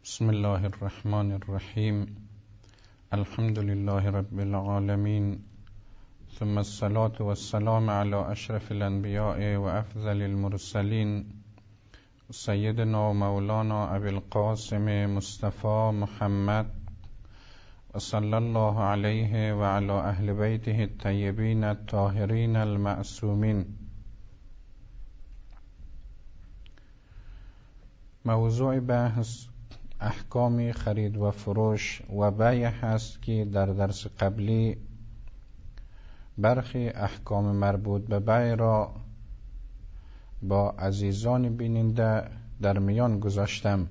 بسم الله الرحمن الرحیم. الحمد لله رب العالمین، ثم الصلاة والسلام على اشرف الانبیاء و افضل المرسلین، سیدنا و مولانا ابی القاسم مصطفى محمد و صلی الله علیه و علی اهل بیته الطیبین الطاهرین المعصومین. موضوع بحث احکام خرید و فروش و بیع هست که در درس قبلی برخی احکام مربوط به بیع را با عزیزان بیننده در میان گذاشتم.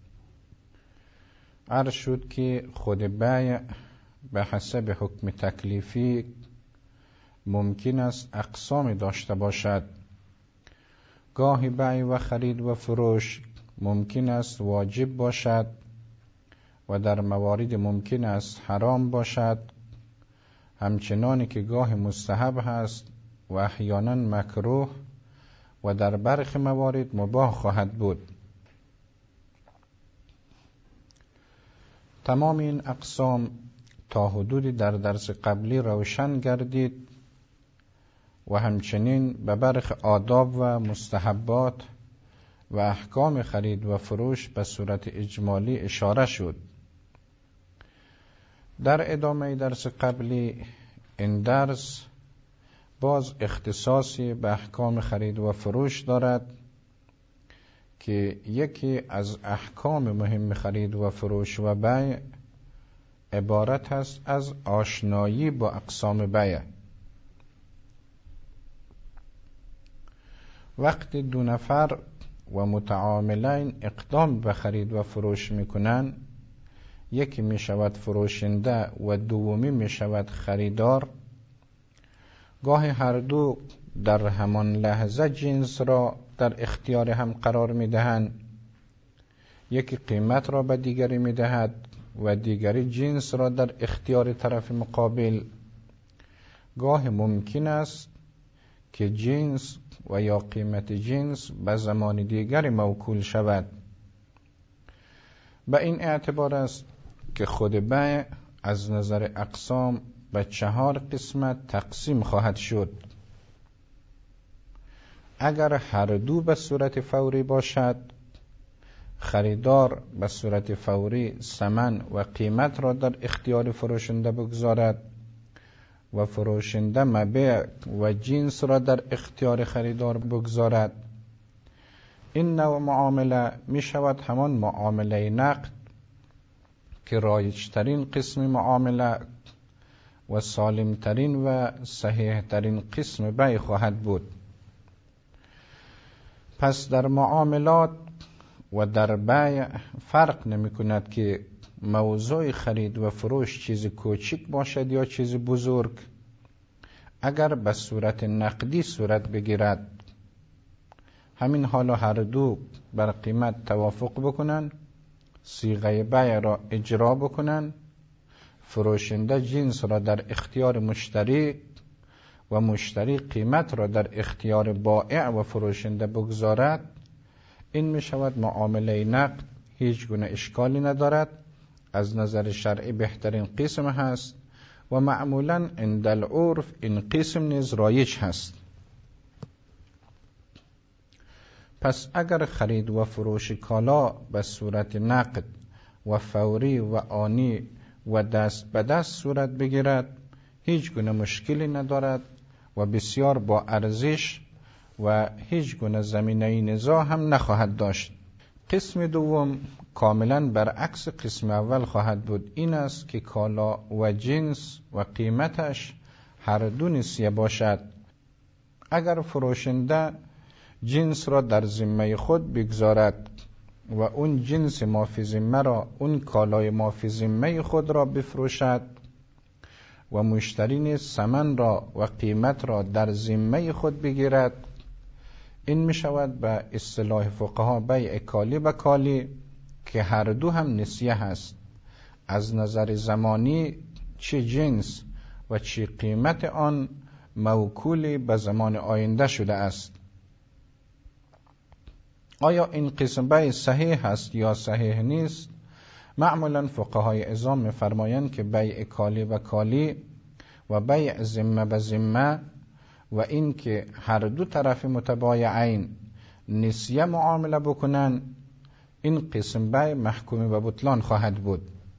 عرض شد که خود بیع به حسب حکم تکلیفی ممکن است اقسام داشته باشد. گاهی بیع و خرید و فروش ممکن است واجب باشد و در موارد ممکن است حرام باشد، همچنانی که گاه مستحب هست و احیانا مکروه و در برخی موارد مباح خواهد بود. تمام این اقسام تا حدودی در درس قبلی روشن گردید و همچنین به برخی آداب و مستحبات و احکام خرید و فروش به صورت اجمالی اشاره شد. در ادامه درس قبلی این درس باز اختصاصی به احکام خرید و فروش دارد که یکی از احکام مهم خرید و فروش و بیع عبارت است از آشنایی با اقسام بیع. وقتی دو نفر و متعاملین اقدام به خرید و فروش میکنن، یکی می شود فروشنده و دومی می شود خریدار، گاهی هر دو در همان لحظه جنس را در اختیار هم قرار می دهند. یکی قیمت را به دیگری می دهد و دیگری جنس را در اختیار طرف مقابل. گاهی ممکن است که جنس و یا قیمت جنس به زمان دیگری موکول شود. به این اعتبار است که خود بیع از نظر اقسام به 4 قسمت تقسیم خواهد شد. اگر هر دو به صورت فوری باشد، خریدار به صورت فوری ثمن و قیمت را در اختیار فروشنده بگذارد و فروشنده مبیع و جنس را در اختیار خریدار بگذارد، این نوع معامله می شود همان معامله نقد که رایجترین قسم معامله و سالمترین و صحیحترین قسم بیع خواهد بود. پس در معاملات و در بیع فرق نمی کند که موضوع خرید و فروش چیز کوچک باشد یا چیز بزرگ. اگر به صورت نقدی صورت بگیرد، همین حالا هر دو بر قیمت توافق بکنن، صیغه بیع را اجرا بکنن، فروشنده جنس را در اختیار مشتری و مشتری قیمت را در اختیار بائع و فروشنده بگذارد، این می شود معامله نقد، هیچ گونه اشکالی ندارد، از نظر شرعی بهترین قسم هست و معمولا عند العرف این قسم نیز رایج هست. پس اگر خرید و فروش کالا به صورت نقد و فوری و آنی و دست به دست صورت بگیرد، هیچ گونه مشکلی ندارد و بسیار با ارزش و هیچ گونه زمینه نزاع هم نخواهد داشت. قسم دوم کاملا برعکس قسم اول خواهد بود. این است که کالا و جنس و قیمتش هر دو نسیه باشد. اگر فروشنده جنس را در ذمه خود بگذارد و اون جنس ما فی ذمه را، اون کالای ما فی ذمه خود را بفروشد و مشتری نیز ثمن را و قیمت را در ذمه خود بگیرد، این می شود به اصطلاح فقها بیع کالی به کالی که هر دو هم نسیه هست. از نظر زمانی چه جنس و چه قیمت آن موکول به زمان آینده شده است. آیا این قسم بیع صحیح است یا صحیح نیست؟ معمولا فقهای عظام می‌فرمایند که بیع کالی و کالی و بیع ذمه به ذمه و این که هر دو طرف متبایعین نسیه معامله بکنن، این قسم بیع محکوم به بطلان خواهد بود.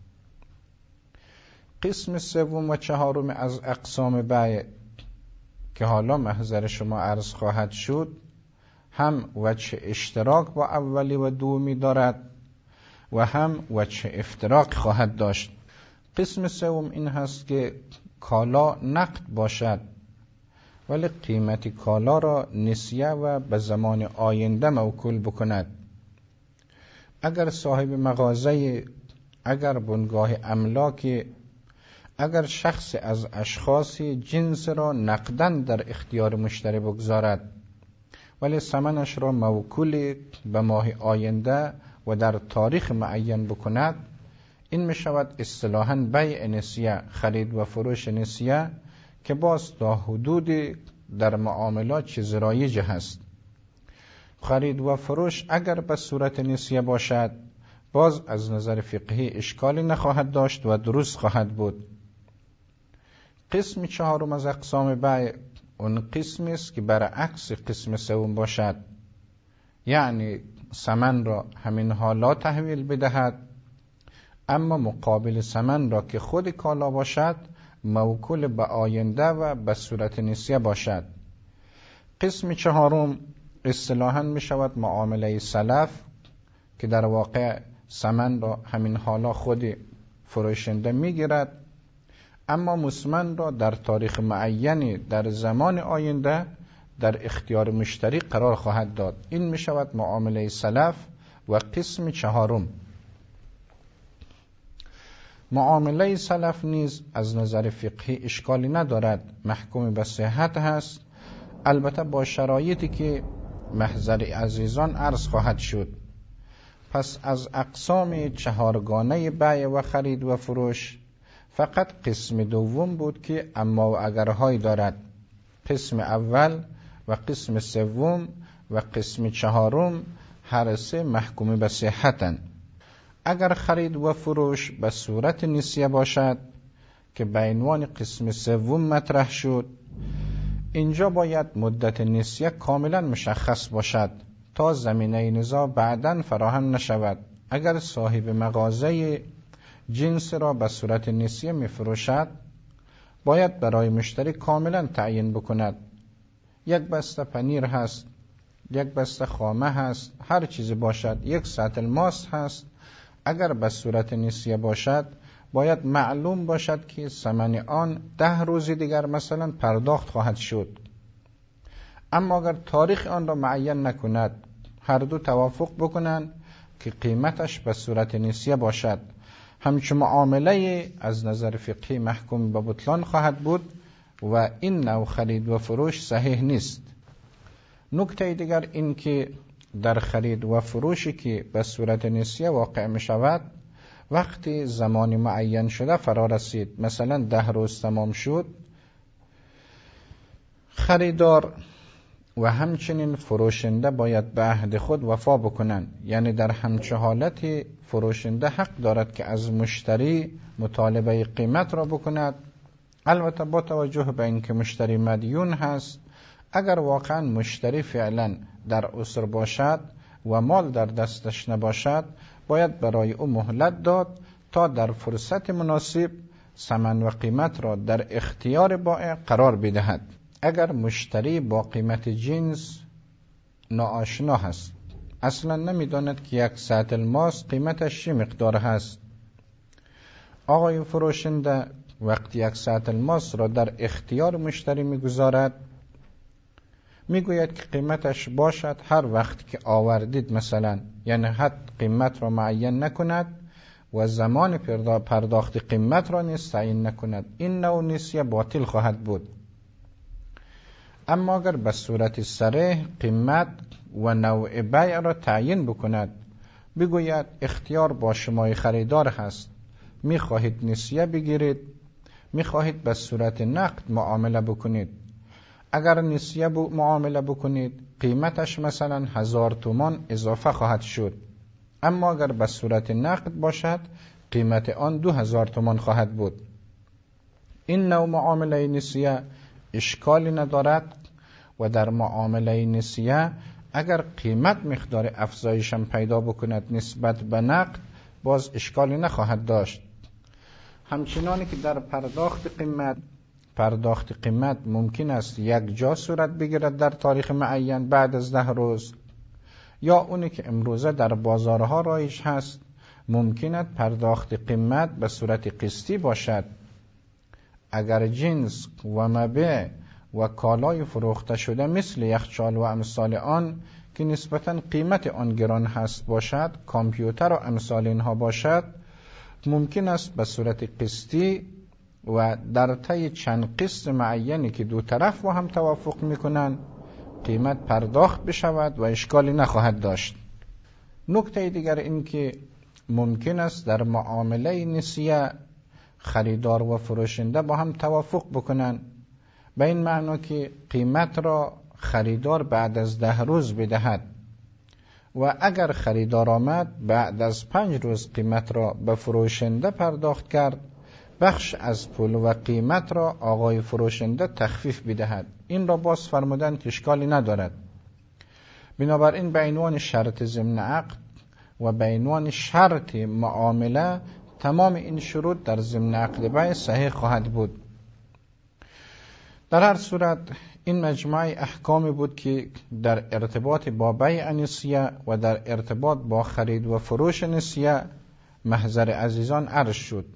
قسم سوم و چهارم از اقسام بیع که حالا محضر شما عرض خواهد شد، هم وجه اشتراک با اولی و دومی دارد و هم وجه افتراق خواهد داشت. قسم سوم این هست که کالا نقد باشد ولی قیمت کالا را نسیه و به زمان آینده موکول بکند. اگر صاحب مغازه، اگر بنگاه املاک، اگر شخص از اشخاص جنس را نقداً در اختیار مشتری بگذارد ولی ثمنش را موکول به ماه آینده و در تاریخ معین بکند، این می شود اصطلاحاً بیع نسیه، خرید و فروش نسیه، که باز تا حدود در معاملات چیز رایج هست. خرید و فروش اگر به صورت نسیه باشد باز از نظر فقهی اشکالی نخواهد داشت و درست خواهد بود. قسم چهارم از اقسام بیع اون قسمی است که برعکس قسم سوم باشد، یعنی ثمن را همین حالا تحویل بدهد اما مقابل ثمن را که خود کالا باشد موکول به آینده و به صورت نسیه باشد. قسم چهارم اصطلاحاً می شود معامله سلف که در واقع ثمن را همین حالا خود فروشنده می گیرد اما مسمن را در تاریخ معینی در زمان آینده در اختیار مشتری قرار خواهد داد. این می شود معامله سلف و قسم چهارم. معامله سلف نیز از نظر فقهی اشکالی ندارد، محکوم به صحت هست، البته با شرایطی که محضر عزیزان عرض خواهد شد. پس از اقسام چهارگانه بیع و خرید و فروش فقط قسم دوم بود که اما و اگرهایی دارد. قسم اول و قسم سوم و قسم چهارم هر سه محکوم به صحتند. اگر خرید و فروش به صورت نسیه باشد که به عنوان قسم سوم مطرح شد، اینجا باید مدت نسیه کاملا مشخص باشد تا زمینه نزاع بعداً فراهم نشود. اگر صاحب مغازه جنس را به صورت نسیه می فروشد باید برای مشتری کاملا تعیین بکند. یک بسته پنیر هست، یک بسته خامه هست، هر چیزی باشد، یک سطل ماست هست، اگر به صورت نسیه باشد باید معلوم باشد که ثمن آن 10 روز دیگر مثلا پرداخت خواهد شد. اما اگر تاریخ آن را معین نکند، هر دو توافق بکنند که قیمتش به صورت نسیه باشد، همچون معامله از نظر فقهی محکوم به بطلان خواهد بود و این نوع خرید و فروش صحیح نیست. نکته دیگر این که در خرید و فروشی که به صورت نسیه واقع می شود، وقتی زمان معین شده فرا رسید، مثلا 10 روز تمام شد، خریدار و همچنین فروشنده باید به عهد خود وفا بکنند. یعنی در همچه حالت فروشنده حق دارد که از مشتری مطالبه قیمت را بکند، البته با توجه به اینکه مشتری مدیون هست. اگر واقعا مشتری فعلا در عسر باشد و مال در دستش نباشد باید برای او مهلت داد تا در فرصت مناسب ثمن و قیمت را در اختیار بائع قرار بدهد. اگر مشتری با قیمت جنس ناآشنا هست، اصلا نمیداند که یک سطل ماست قیمتش چه مقدار هست، آقای فروشنده وقتی یک سطل ماست را در اختیار مشتری میگذارد، میگوید که قیمتش باشد هر وقت که آوردید مثلا، یعنی حد قیمت را معین نکند و زمان پرداخت قیمت را نیز تعیین نکند. این نوع نسیه باطل خواهد بود. اما اگر به صورت صریح قیمت و نوع بیع را تعیین بکند، بگوید اختیار با شما خریدار هست، میخواهید نسیه بگیرید، میخواهید به صورت نقد معامله بکنید، اگر نسیه معامله بکنید قیمتش مثلا 1000 تومان اضافه خواهد شد، اما اگر به صورت نقد باشد قیمت آن 2000 تومان خواهد بود. این نوع معامله نسیه اشکالی ندارد و در معامله نسیه اگر قیمت مقدار افزایش هم پیدا بکند نسبت به نقد باز اشکالی نخواهد داشت. همچنانی که در پرداخت قیمت ممکن است یک جا صورت بگیرد در تاریخ معین بعد از 10 روز، یا اونی که امروزه در بازارها رایج هست ممکن است پرداخت قیمت به صورت قسطی باشد. اگر جنس و مبیع و کالای فروخته شده مثل یخچال و امثال آن که نسبتاً قیمت آن گران هست باشد، کامپیوتر و امثال اینها باشد، ممکن است به صورت قسطی و در طی چند قسط معینی که دو طرف با هم توافق میکنن قیمت پرداخت بشود و اشکالی نخواهد داشت. نکته دیگر این که ممکن است در معامله نسیه خریدار و فروشنده با هم توافق بکنن، به این معنی که قیمت را خریدار بعد از 10 روز بدهد و اگر خریدار آمد بعد از 5 روز قیمت را به فروشنده پرداخت کرد، بخش از پول و قیمت را آقای فروشنده تخفیف بدهد. این را باز فرمودن که اشکالی ندارد. بنابراین به عنوان شرط ضمن عقد و به عنوان شرط معامله تمام این شروط در ضمن عقد بیع صحیح خواهد بود. در هر صورت این مجموعه احکامی بود که در ارتباط با بیع نسیه و در ارتباط با خرید و فروش نسیه محضر عزیزان عرض شد.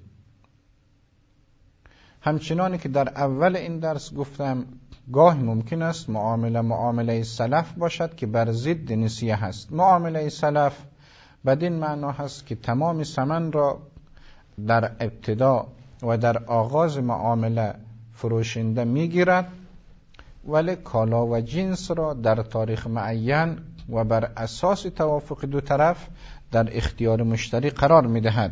همچنانی که در اول این درس گفتم گاهی ممکن است معامله سلف باشد که بر ضد نسیه هست. معامله سلف بدین معنا هست که تمام ثمن را در ابتدا و در آغاز معامله فروشنده میگیرد، ولی کالا و جنس را در تاریخ معین و بر اساس توافق دو طرف در اختیار مشتری قرار میدهد.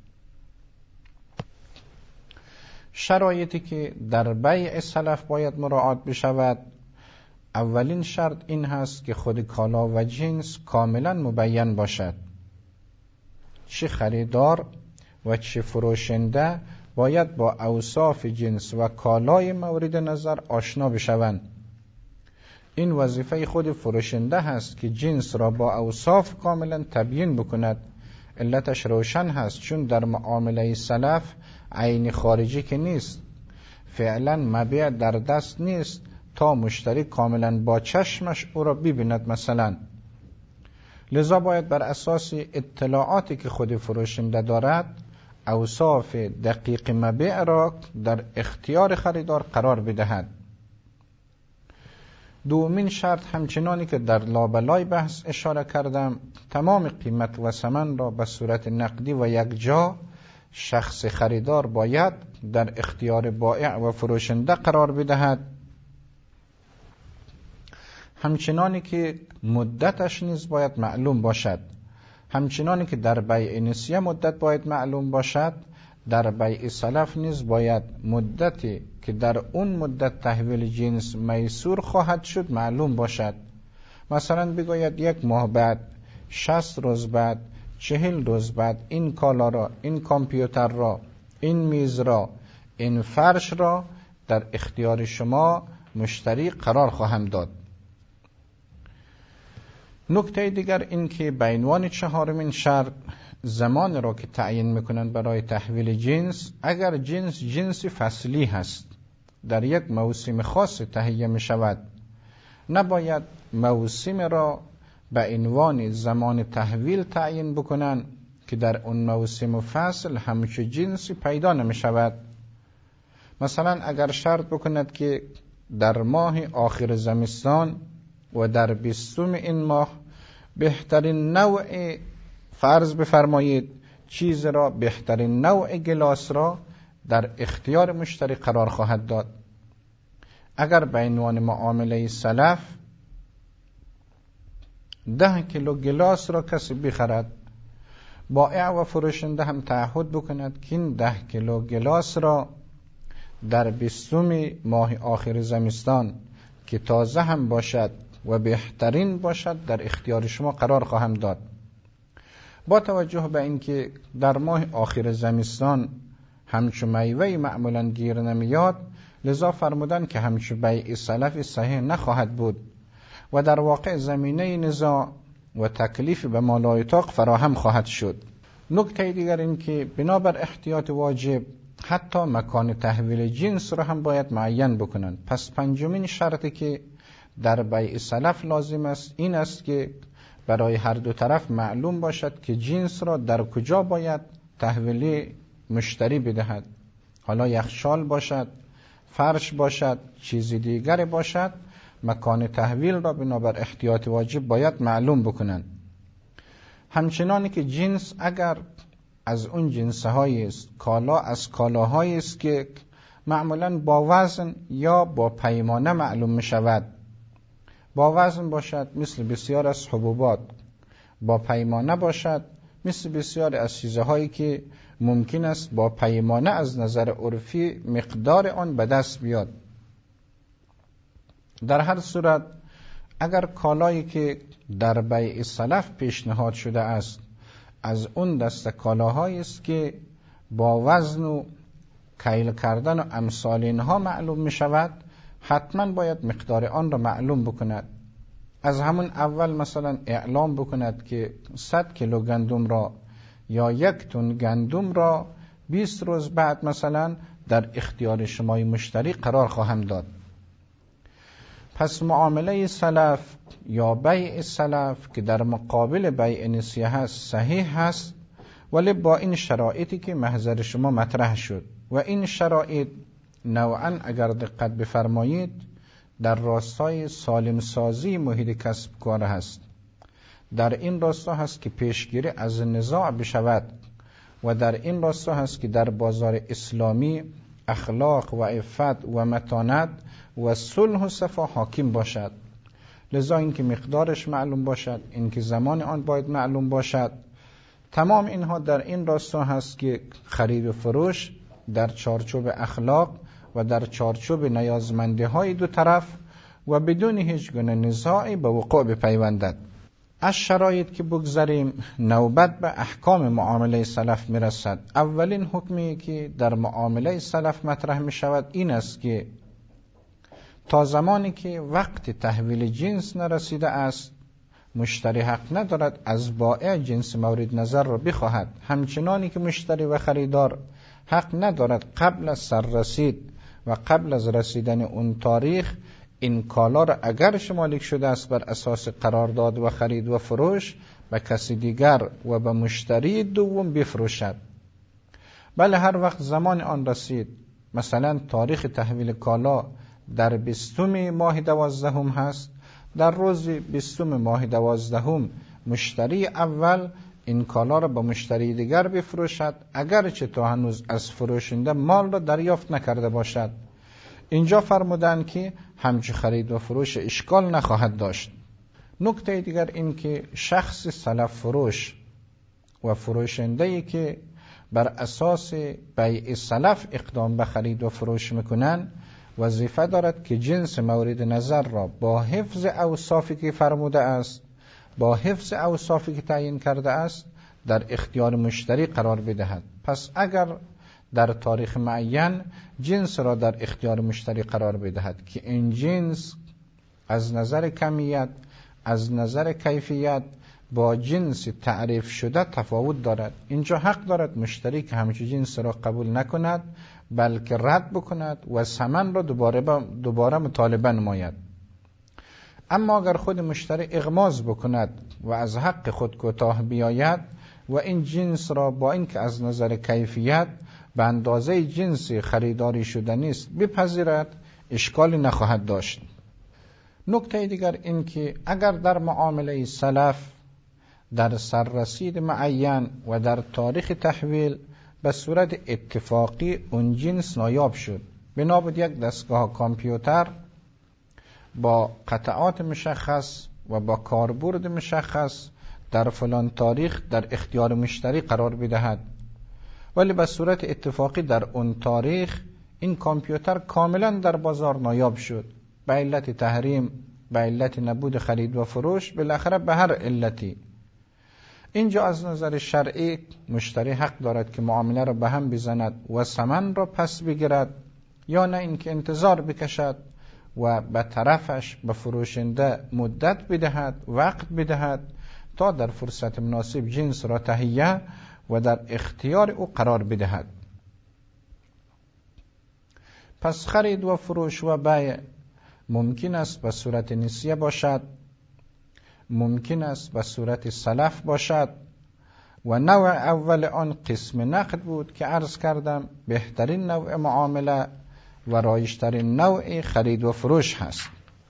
شرایطی که در بیع سلف باید مراعات بشود، اولین شرط این هست که خود کالا و جنس کاملا مبین باشد. چه خریدار و چه فروشنده باید با اوصاف جنس و کالای مورد نظر آشنا بشوند. این وظیفه خود فروشنده هست که جنس را با اوصاف کاملا تبیین بکند. علتش روشن هست، چون در معامله سلف عین خارجی که نیست، فعلا مبیع در دست نیست تا مشتری کاملا با چشمش او را ببیند مثلا. لذا باید بر اساس اطلاعاتی که خود فروشنده دارد اوصاف دقیق مبیع را در اختیار خریدار قرار بدهد. دومین شرط همچنانی که در لابلای بحث اشاره کردم، تمام قیمت و ثمن را به صورت نقدی و یکجا شخص خریدار باید در اختیار بائع و فروشنده قرار بدهد. همچنانی که مدتش نیز باید معلوم باشد. همچنانی که در بیع نسیه مدت باید معلوم باشد، در بیع سلف نیز باید مدتی که در اون مدت تحویل جنس میسور خواهد شد معلوم باشد. مثلا بگوید 1 ماه بعد، 60 روز بعد، 40 روز بعد این کالا را، این کامپیوتر را، این میز را، این فرش را در اختیار شما مشتری قرار خواهم داد. نکته دیگر این که به عنوان 4مین شرط زمان را که تعیین میکنند برای تحویل جنس، اگر جنس فصلی هست در یک موسم خاص تهیه می شود، نباید موسم را به عنوان زمان تحویل تعیین بکنند که در اون موسم و فصل همچه جنسی پیدا نمی شود. مثلا اگر شرط بکند که در ماه آخر زمستان و در 20 این ماه بهترین نوع، فرض بفرمایید چیز را، بهترین نوع گلاس را در اختیار مشتری قرار خواهد داد. اگر به عنوان معامله سلف 10 کیلو گلاس را کسی بخرد، بائع و فروشنده هم تعهد بکند که این 10 کیلو گلاس را در 20 ماه آخر زمستان که تازه هم باشد و بهترین باشد در اختیار شما قرار خواهم داد. با توجه به اینکه در ماه آخر زمستان همچو میوه معمولا گیر نمیاد، لذا فرمودن که همچو بیع سلف صحیح نخواهد بود و در واقع زمینه نزاع و تکلیف به ما لا یطاق فراهم خواهد شد. نکته دیگر این که بنابر احتیاط واجب حتی مکان تحویل جنس را هم باید معین بکنن. پس پنجمین شرطی که در بیع سلف لازم است این است که برای هر دو طرف معلوم باشد که جنس را در کجا باید تحویل مشتری بدهد. حالا یخچال باشد، فرش باشد، چیزی دیگر باشد، مکان تحویل را بنابر احتیاط واجب باید معلوم بکنند. همچنانی که جنس اگر از اون جنس‌هایی است، کالا از کالاهایی است که معمولاً با وزن یا با پیمانه معلوم می شود. با وزن باشد مثل بسیار از حبوبات، با پیمانه باشد مثل بسیار از چیزهایی که ممکن است با پیمانه از نظر عرفی مقدار آن به دست بیاد. در هر صورت اگر کالایی که در بیع سلف پیشنهاد شده است از اون دست کالاهایی است که با وزن و کیل کردن و امثال اینها معلوم می شود، حتما باید مقدار آن را معلوم بکند. از همون اول مثلا اعلام بکند که 100 کیلو گندم را یا 1 تن گندم را 20 روز بعد مثلا در اختیار شمای مشتری قرار خواهم داد. پس معامله سلف یا بیع سلف که در مقابل بیع نسیه هست صحیح هست، ولی با این شرایطی که محضر شما مطرح شد و این شرایط نوعا اگر دقت بفرمایید در راستای سالم سازی محیط کسب کار هست. در این راستا هست که پیشگیری از نزاع بشود و در این راستا هست که در بازار اسلامی اخلاق و عفت و متانت و صلح و صفا حاکم باشد. لذا این که مقدارش معلوم باشد، این که زمان آن باید معلوم باشد، تمام اینها در این راستا هست که خرید و فروش در چارچوب اخلاق و در چارچوب نیازمندی های دو طرف و بدون هیچ گونه نزاعی به وقوع بپیوندد. از شرایط که بگذاریم نوبت به احکام معامله سلف میرسد. اولین حکمی که در معامله سلف مطرح می شود این است که تا زمانی که وقت تحویل جنس نرسیده است مشتری حق ندارد از بائع جنس مورد نظر را بخواهد. همچنانی که مشتری و خریدار حق ندارد قبل از سررسید و قبل از رسیدن اون تاریخ این کالا را اگر شمالیک شده است بر اساس قرارداد و خرید و فروش به کسی دیگر و به مشتری دوم بفروشد. بله هر وقت زمان آن رسید، مثلا تاریخ تحویل کالا در 20 ماه 12 هست، در روز 20 ماه 12 مشتری اول این کالا را به مشتری دیگر بفروشد اگرچه تا هنوز از فروشنده مال را دریافت نکرده باشد. اینجا فرمودن که همچه خرید و فروش اشکال نخواهد داشت. نکته دیگر این که شخص سلف فروش و فروشنده‌ای که بر اساس بیع سلف اقدام به خرید و فروش میکنن وظیفه دارد که جنس مورد نظر را با حفظ اوصافی که فرموده است، با حفظ اوصافی که تعیین کرده است در اختیار مشتری قرار بدهد. پس اگر در تاریخ معین جنس را در اختیار مشتری قرار بدهد که این جنس از نظر کمیت، از نظر کیفیت با جنس تعریف شده تفاوت دارد، اینجا حق دارد مشتری که همچین جنس را قبول نکند بلکه رد بکند و ثمن را دوباره مطالبه نماید. اما اگر خود مشتری اغماض بکند و از حق خود کوتاه بیاید و این جنس را با اینکه از نظر کیفیت به اندازه جنس خریداری شده نیست بپذیرد، اشکالی نخواهد داشت. نکته دیگر این که اگر در معامله سلف در سررسید معین و در تاریخ تحویل به صورت اتفاقی اون جنس نایاب شد، بنابود یک دستگاه کامپیوتر با قطعات مشخص و با کاربرد مشخص در فلان تاریخ در اختیار مشتری قرار بدهد، ولی به صورت اتفاقی در اون تاریخ این کامپیوتر کاملا در بازار نایاب شد به علت تحریم، به علت نبود خرید و فروش، بالاخره به هر علتی. اینجا از نظر شرعی مشتری حق دارد که معامله را به هم بزند و ثمن را پس بگیرد، یا نه اینکه انتظار بکشد و به طرفش به فروشنده مدت بدهد، وقت بدهد تا در فرصت مناسب جنس را تهیه و در اختیار او قرار بدهد. پس خرید و فروش و بیع ممکن است به صورت نسیه باشد، ممکن است به صورت سلف باشد و نوع اول آن قسم نقد بود که عرض کردم بهترین نوع معامله و رایجترین نوع خرید و فروش هست.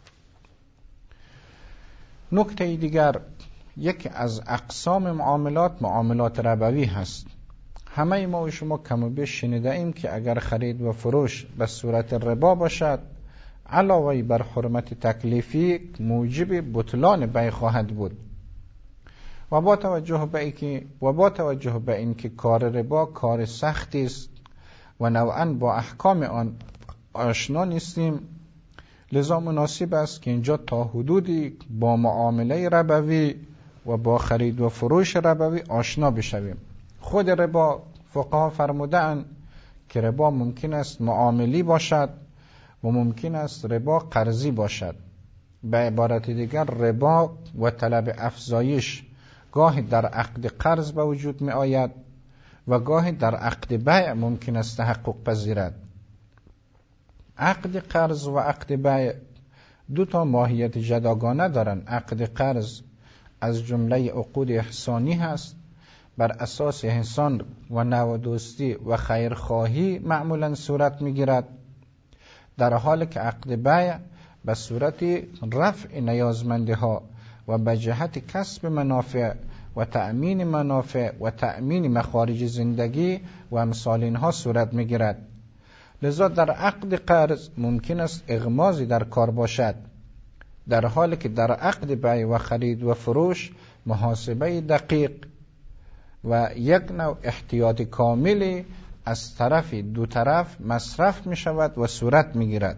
نکته دیگر، یکی از اقسام معاملات ربوی هست. همه ما و شما کم و بیش شنیده ایم که اگر خرید و فروش به صورت ربا باشد، علاوه بر حرمت تکلیفی موجب بطلان بیع خواهد بود و با توجه به اینکه کار ربا کار سختی است و نوعاً با احکام آن آشنا نیستیم، لذا مناسب است که اینجا تا حدودی با معامله ربوی و با خرید و فروش ربوی آشنا بشویم. خود ربا فقها فرمودند که ربا ممکن است معاملی باشد و ممکن است ربا قرضی باشد. به عبارت دیگر ربا و طلب افزایش گاهی در عقد قرض به وجود می آید و گاهی در عقد بیع ممکن است تحقق پذیرد. عقد قرض و عقد بیع دو تا ماهیت جداگانه دارند. عقد قرض از جمله عقود احسانی هست، بر اساس احسان و نوع دوستی و خیرخواهی معمولا صورت میگیرد، در حالی که عقد بیع به صورت رفع نیازمندی ها و به جهت کسب منافع و تأمین منافع و تأمین مخارج زندگی و امثال اینها صورت میگیرد. لذا در عقد قرض ممکن است اغماضی در کار باشد، در حالی که در عقد بیع و خرید و فروش محاسبه دقیق و یک نوع احتیاط کاملی از طرف دو طرف مصرف می شود و صورت می گیرد.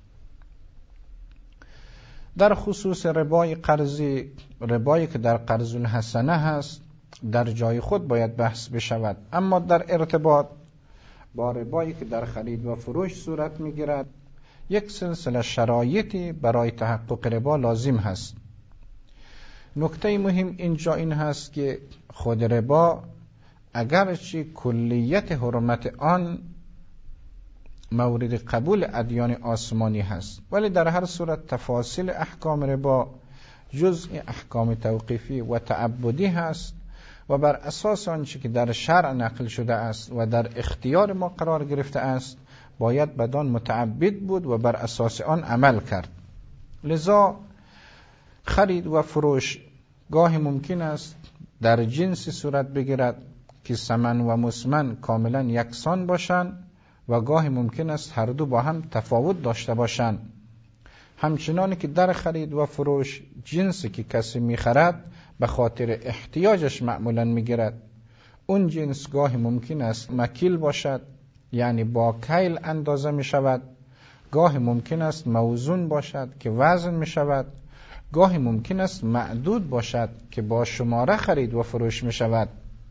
در خصوص ربای قرضی، ربایی که در قرض الحسنه هست، در جای خود باید بحث بشود، اما در ارتباط با ربایی که در خرید و فروش صورت می گیرد یک سلسله شرایطی برای تحقق ربا لازم هست. نکته مهم اینجا این هست که خود ربا اگرچه کلیت حرمت آن مورد قبول ادیان آسمانی هست، ولی در هر صورت تفاصیل احکام ربا جزء احکام توقیفی و تعبدی هست و بر اساس آنچه که در شرع نقل شده است و در اختیار ما قرار گرفته است باید بدان متعبد بود و بر اساس آن عمل کرد. لذا خرید و فروش گاهی ممکن است در جنسی صورت بگیرد که ثمن و مسمن کاملا یکسان باشند و گاهی ممکن است هر دو با هم تفاوت داشته باشند. همچنان که در خرید و فروش جنسی که کسی می‌خرد به خاطر احتیاجش معمولا می‌گیرد، اون جنس گاهی ممکن است مکیل باشد، یعنی با کیل اندازه می‌شود، گاهی ممکن است موزون باشد که وزن می‌شود، گاهی ممکن است معدود باشد که با شماره خرید و فروش می‌شود.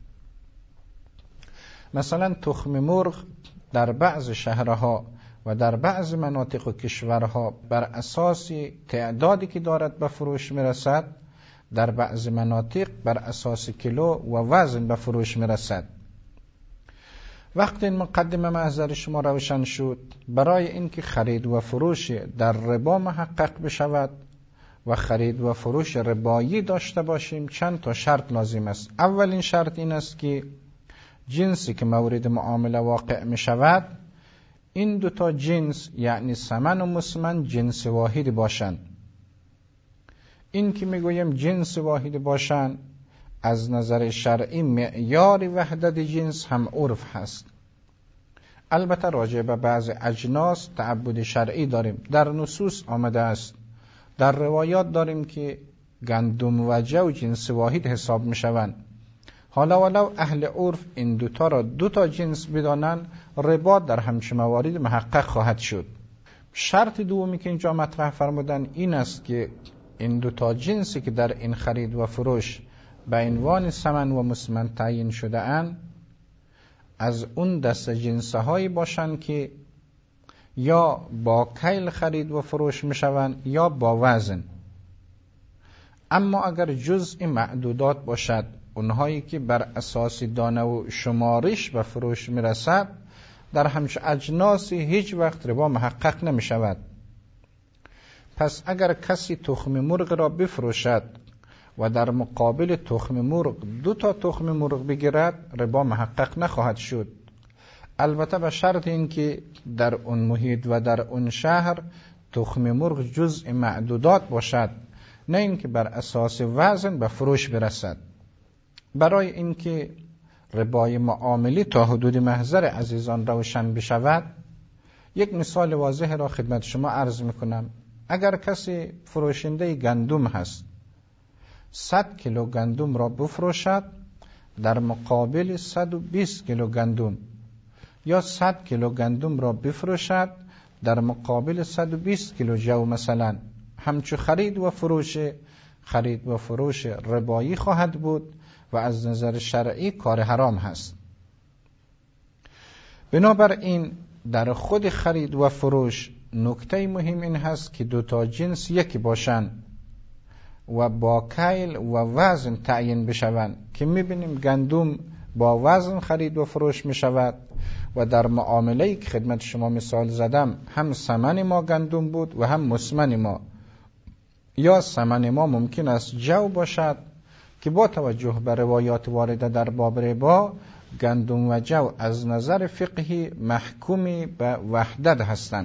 مثلا تخم مرغ در بعض شهرها و در بعض مناطق و کشورها بر اساس تعدادی که دارد به فروش میرسد، در بعض مناطق بر اساس کیلو و وزن به فروش میرسد. وقتی این مقدمه محضر شما روشن شد، برای اینکه خرید و فروش در ربا محقق بشود و خرید و فروش ربایی داشته باشیم چند تا شرط لازم است. اولین شرط این است که جنسی که مورد معامله واقع می شود این دو تا جنس یعنی ثمن و مسمن جنس واحد باشند. این که میگویم جنس واحد باشند از نظر شرعی معیار وحدت جنس هم عرف هست. البته راجع به بعض اجناس تعبد شرعی داریم، در نصوص آمده است، در روایات داریم که گندم و جو جنس واحد حساب می شوند. حالا ولو اهل عرف این دوتا را دوتا جنس بدانند، ربا در همچه موارد محقق خواهد شد. شرط دومی که اینجا مطرح فرمودن این است که این دوتا جنسی که در این خرید و فروش به عنوان ثمن و مسمن تعیین شده اند از اون دست جنسه هایی باشند که یا با کیل خرید و فروش می شوند یا با وزن. اما اگر جزء معدودات باشد، اونهایی که بر اساس دانه و شمارش به فروش می رسد، در همچون اجناسی هیچ وقت ربا محقق نمی شود. پس اگر کسی تخم مرغ را بفروشد و در مقابل تخم مرغ 2 تخم مرغ بگیرد، ربا محقق نخواهد شد. البته به شرط اینکه در اون محیط و در اون شهر تخم مرغ جزء معدودات باشد، نه اینکه بر اساس وزن به فروش برسد. برای اینکه ربای معاملی تا حدود محضر عزیزان روشن بشود، یک مثال واضح را خدمت شما عرض میکنم. اگر کسی فروشنده گندم هست، 100 کیلو گندم را بفروشد در مقابل 120 کیلو گندم، یا 100 کیلو گندم را بفروشد در مقابل 120 کیلو جو مثلا، همچو خرید و فروش ربایی خواهد بود و از نظر شرعی کار حرام هست. بنابراین در خود خرید و فروش نکته مهم این هست که 2 جنس یکی باشند و با کیل و وزن تعیین بشوند، که میبینیم گندم با وزن خرید و فروش میشود و در معامله‌ای که خدمت شما مثال زدم هم ثمن ما گندم بود و هم مسمن ما. یا ثمن ما ممکن است جو باشد که با توجه به روایات وارده در باب ربا، گندم و جو از نظر فقهی محکومی به وحدت هستند.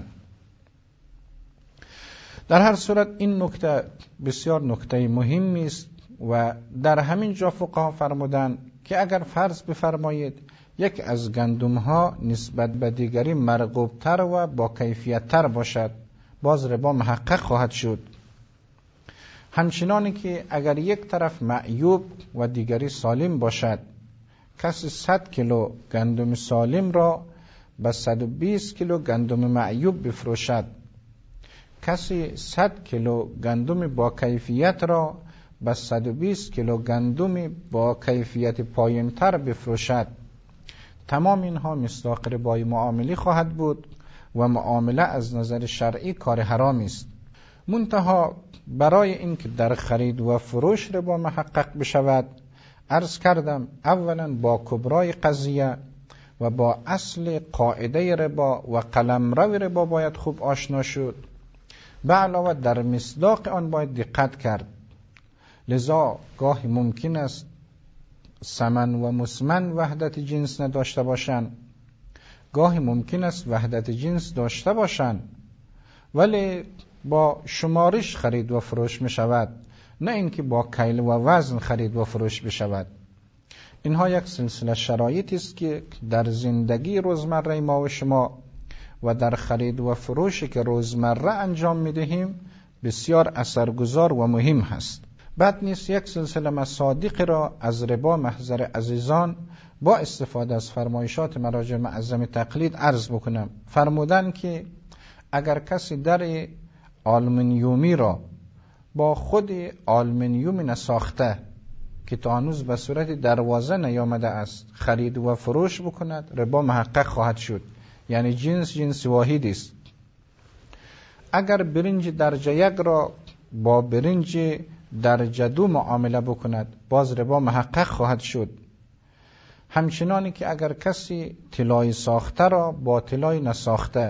در هر صورت این نکته بسیار نکته مهمی است و در همین جا فقها فرمودند که اگر فرض بفرمایید یک از گندم ها نسبت به دیگری مرغوب تر و با کیفیت تر باشد، باز ربا محقق خواهد شد. همچنانی که اگر یک طرف معیوب و دیگری سالم باشد، کسی 100 کیلو گندم سالم را به 120 کیلو گندم معیوب بفروشد، کسی 100 کیلو گندم با کیفیت را به 120 کیلو گندم با کیفیت پایین‌تر بفروشد، تمام اینها مصداق ربای معاملی خواهد بود و معامله از نظر شرعی کار حرامی است. منتها برای اینکه در خرید و فروش ربا محقق بشود، عرض کردم اولا با کبرای قضیه و با اصل قاعده ربا و قلمرو ربا باید خوب آشنا شد، به علاوه در مصداق آن باید دقت کرد. لذا گاهی ممکن است ثمن و مسمن وحدت جنس نداشته باشند، گاهی ممکن است وحدت جنس داشته باشند ولی با شمارش خرید و فروش می شود، نه اینکه با کیل و وزن خرید و فروش بشود. اینها یک سلسله شرایطی است که در زندگی روزمره ما و شما و در خرید و فروشی که روزمره انجام می دهیم بسیار اثرگذار و مهم هست. بد نیست یک سلسله مصادیق را از ربا محضر عزیزان با استفاده از فرمایشات مراجع معظم تقلید عرض بکنم. فرمودن که اگر کسی در آلومینیومی را با خود آلومینیوم نساخته که تا هنوز به صورت دروازه نیامده است خرید و فروش بکند، ربا محقق خواهد شد. یعنی جنس واحد است. اگر برنج درجه 1 را با برنج درجه 2 معامله بکند، باز ربا محقق خواهد شد. همچنانی که اگر کسی طلای ساخته را با طلای نساخته،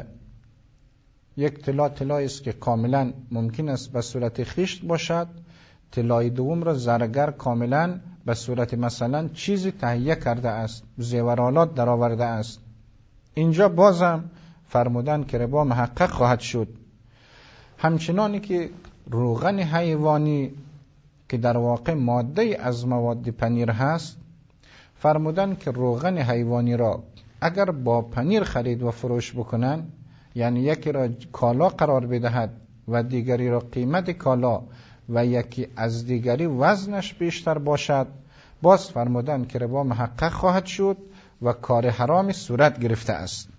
یک طلای است که کاملا ممکن است به صورت خشت باشد، طلای دوم را زرگر کاملا به صورت مثلا چیزی تهیه کرده است، زیورالات در آورده است، اینجا بازم فرمودن که ربا محقق خواهد شد. همچنانی که روغن حیوانی که در واقع ماده از مواد پنیر هست، فرمودن که روغن حیوانی را اگر با پنیر خرید و فروش بکنن، یعنی یکی را کالا قرار بدهد و دیگری را قیمت کالا و یکی از دیگری وزنش بیشتر باشد، باز فرمودن که ربا محقق خواهد شد و کار حرامی صورت گرفته است.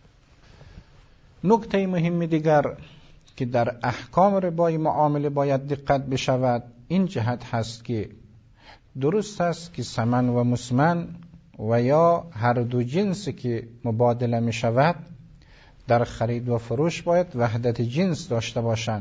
نکته مهم دیگر که در احکام ربای معامله باید دقت بشود این جهت هست که درست است که ثمن و مسمن و یا هر دو جنسی که مبادله می شود در خرید و فروش باید وحدت جنس داشته باشند.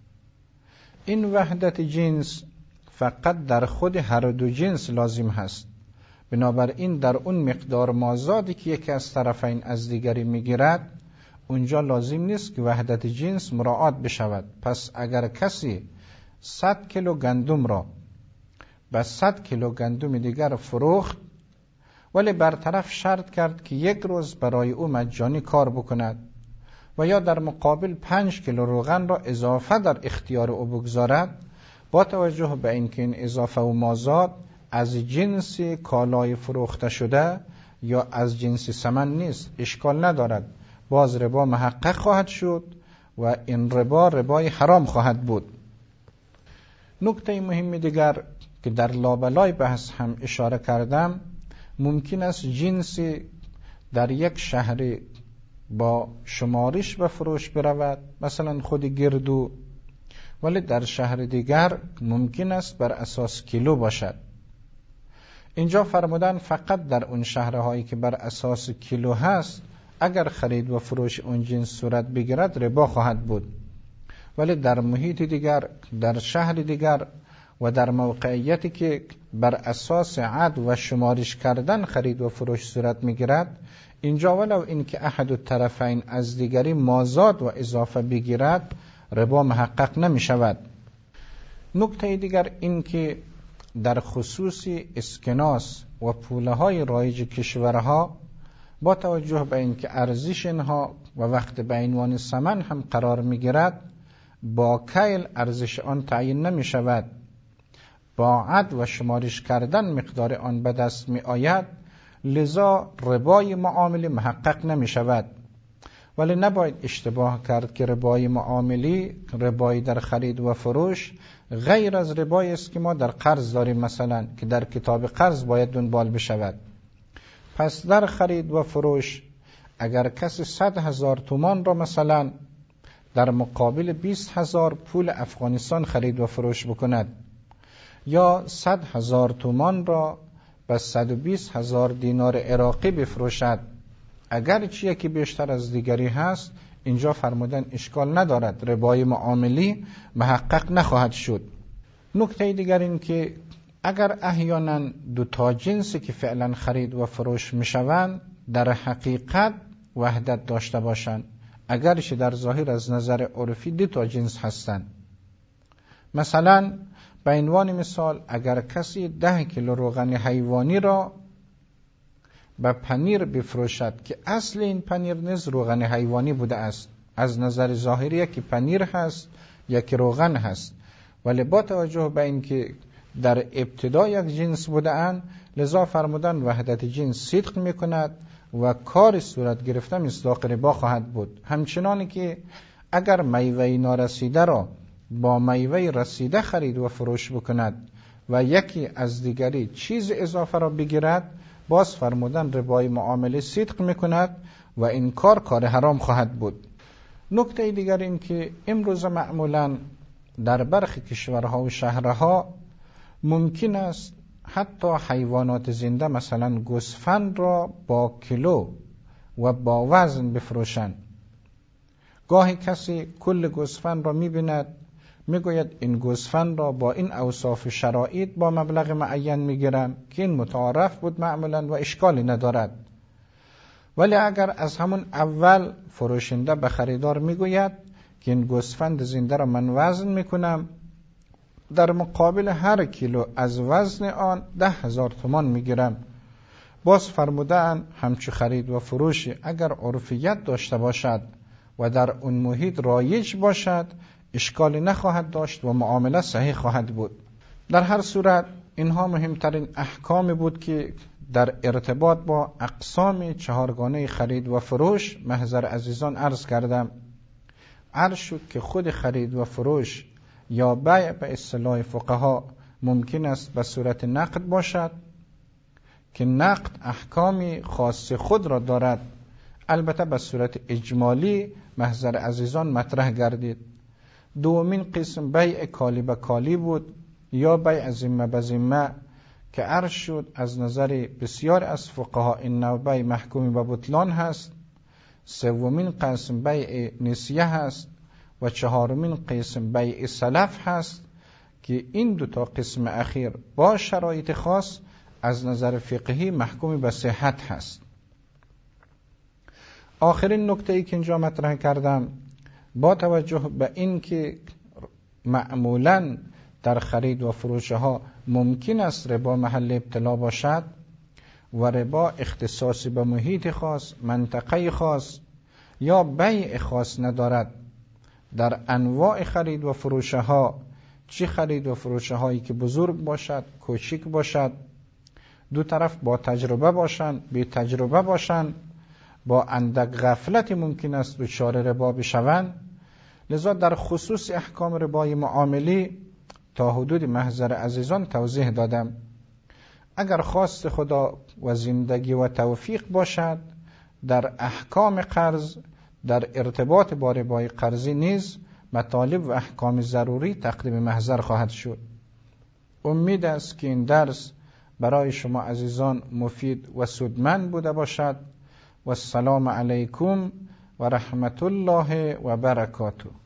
این وحدت جنس فقط در خود هر دو جنس لازم هست. بنابراین در اون مقدار مازادی که یکی از طرفین از دیگری میگیرد اونجا لازم نیست که وحدت جنس مراعات بشود. پس اگر کسی 100 کیلو گندم را به 100 کیلو گندم دیگر فروخت ولی برطرف شرط کرد که یک روز برای او مجانی کار بکند و یا در مقابل 5 کیلو روغن را اضافه در اختیار او بگذارد، با توجه به اینکه این اضافه و مازاد از جنس کالای فروخته شده یا از جنس ثمن نیست، اشکال ندارد، باز ربا محقق خواهد شد و این ربای حرام خواهد بود. نکته مهم دیگر که در لابلای بحث هم اشاره کردم، ممکن است جنسی در یک شهر با شمارش به فروش برود، مثلا خود گردو، ولی در شهر دیگر ممکن است بر اساس کیلو باشد. اینجا فرمودن فقط در اون شهرهایی که بر اساس کیلو هست اگر خرید و فروش اون جنس صورت بگیرد ربا خواهد بود، ولی در محیط دیگر، در شهر دیگر و در موقعیتی که بر اساس عد و شمارش کردن خرید و فروش صورت میگیرد، اینجا ولو اینکه احد الطرفین از دیگری مازاد و اضافه بگیرد ربا محقق نمی شود. نکته دیگر این که در خصوص اسکناس و پوله های رایج کشورها با توجه به اینکه ارزش اینها و وقت به عنوان ثمن هم قرار می گیرد، با کیل ارزش آن تعیین نمی شود، با عد و شمارش کردن مقدار آن به دست می آید، لذا ربای معامله محقق نمی شود. ولی نباید اشتباه کرد که ربای معاملی، ربای در خرید و فروش غیر از ربایی است که ما در قرض داریم، مثلا که در کتاب قرض باید دنبال بشود. پس در خرید و فروش اگر کسی 100,000 تومان را مثلا در مقابل 20,000 پول افغانستان خرید و فروش بکند یا 100,000 تومان را به 120,000 دینار عراقی بفروشد، اگرچه یکی بیشتر از دیگری هست، اینجا فرمودن اشکال ندارد، ربای معاملی محقق نخواهد شد. نکته دیگر این که اگر احیانا دو تا جنسی که فعلا خرید و فروش میشوند در حقیقت وحدت داشته باشند، اگرچه در ظاهر از نظر عرفی دو تا جنس هستند. مثلا به عنوان مثال اگر کسی 10 کیلو روغن حیوانی را به پنیر بفروشد که اصل این پنیر نیز روغن حیوانی بوده است، از نظر ظاهری یکی پنیر هست یکی روغن هست، ولی با توجه به اینکه در ابتدا یک جنس بوده اند، لذا فرمودن وحدت جنس صدق میکند و کار صورت گرفته مصداق ربا خواهد بود. همچنانی که اگر میوه نارسیده را با میوه رسیده خرید و فروش بکند و یکی از دیگری چیز اضافه را بگیرد، باز فرمودن ربای معامله صدق میکند و این کار حرام خواهد بود. نکته دیگر این که امروز معمولا در برخی کشورها و شهرها ممکن است حتی حیوانات زنده مثلا گوسفند را با کیلو و با وزن بفروشند. گاهی کسی کل گوسفند را میبیند، میگوید این گوسفند را با این اوصاف شرایط با مبلغ معین میگیرم که این متعارف بود معمولا و اشکالی ندارد. ولی اگر از همون اول فروشنده به خریدار میگوید که این گوسفند زنده را من وزن میکنم، در مقابل هر کیلو از وزن آن 10,000 تومان میگیرم، باز فرمودن همچو خرید و فروشی اگر عرفیت داشته باشد و در اون محیط رایج باشد اشکالی نخواهد داشت و معامله صحیح خواهد بود. در هر صورت اینها مهمترین احکام بود که در ارتباط با اقسام چهارگانه خرید و فروش محضر عزیزان عرض کردم. عرض شد که خود خرید و فروش یا بیع به اصطلاح فقها ممکن است به صورت نقد باشد که نقد احکامی خاص خود را دارد، البته به صورت اجمالی محضر عزیزان مطرح گردید. دومین قسم بیع کالی به کالی بود یا بیع ذمه به ذمه که عرض شد از نظر بسیار از فقها این نوع بیع محکوم به بطلان هست. سومین قسم بیع نسیه هست و چهارمین قسم بیع سلف هست که این دو تا قسم اخیر با شرایط خاص از نظر فقهی محکوم به صحت هست. آخرین نکته‌ای که اینجا مطرح کردم با توجه به این که معمولاً در خرید و فروش ها ممکن است ربا محل ابتلا باشد و ربا اختصاصی به محیط خاص، منطقه خاص یا بیع خاص ندارد. در انواع خرید و فروش ها، چه خرید و فروش هایی که بزرگ باشد، کوچک باشد، دو طرف با تجربه باشند، بی تجربه باشند، با اندک غفلت ممکن است دچار ربا بشوند. لذا در خصوص احکام ربای معاملی تا حدود محضر عزیزان توضیح دادم. اگر خواست خدا و زندگی و توفیق باشد، در احکام قرض، در ارتباط با ربای قرضی نیز مطالب و احکام ضروری تقدیم محضر خواهد شد. امید است که این درس برای شما عزیزان مفید و سودمند بوده باشد. و السلام علیکم و رحمت الله و برکاته.